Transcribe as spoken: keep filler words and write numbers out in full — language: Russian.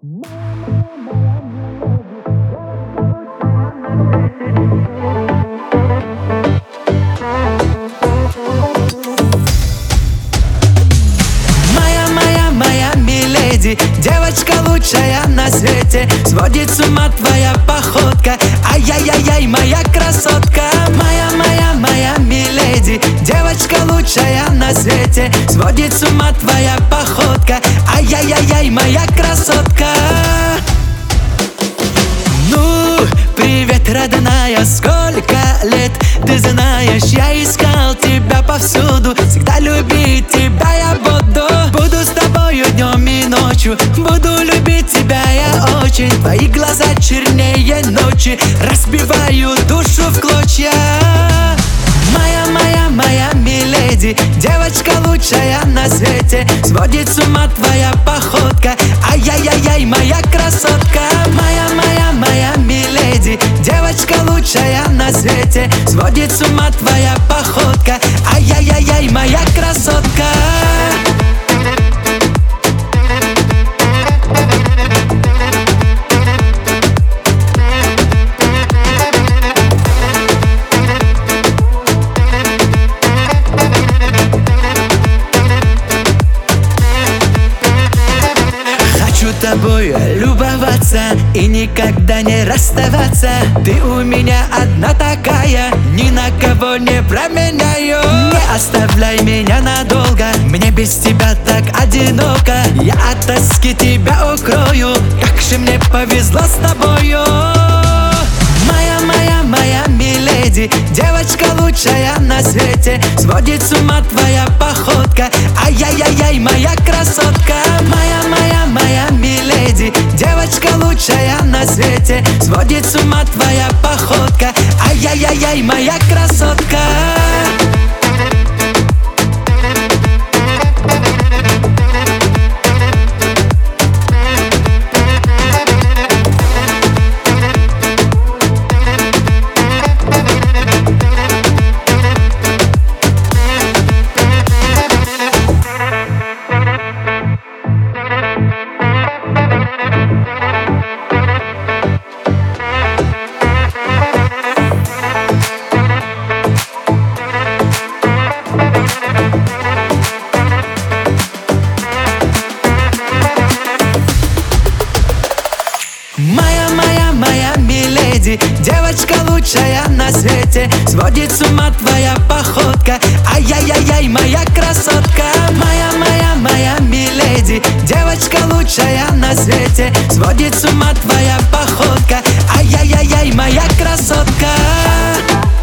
Моя, моя, моя миледи, девочка лучшая на свете. Сводит с ума твоя походка, ай-яй-яй-яй, моя красотка. Моя, моя, моя миледи, девочка лучшая на свете. Сводит с ума твоя походка, ай-яй-яй-яй, моя красотка. Ну, привет, родная, сколько лет? Ты знаешь, я искал тебя повсюду. Всегда любить тебя я буду. Буду с тобою днем и ночью. Буду любить тебя я очень. Твои глаза чернее ночи, разбивают душу в клочья. Моя, моя, моя миледи, девочка лучшая на свете. Сводит с ума твоя походка, ай-яй-яй-яй, моя красотка. Моя, моя, моя миледи, девочка лучшая на свете. Сводит с ума твоя походка, ай-яй-яй-яй, моя красотка. Тобой любоваться и никогда не расставаться. Ты у меня одна такая, ни на кого не променяю. Не оставляй меня надолго, мне без тебя так одиноко. Я от тоски тебя укрою, как же мне повезло с тобою. Моя, моя, моя миледи, девочка лучшая на свете. Сводит с ума твоя походка, ай-яй-яй-яй, моя красотка. Моя, моя, моя миледи, девочка лучшая на свете. Сводит с ума твоя походка, ай-яй-яй-яй, моя красотка. Моя, моя, моя миледи, девочка лучшая на свете. Сводит с ума твоя походка, ай-яй-яй-яй, моя красотка. Моя, моя, моя миледи, девочка лучшая на свете. Сводит с ума твоя походка, ай-яй-яй-яй, моя красотка.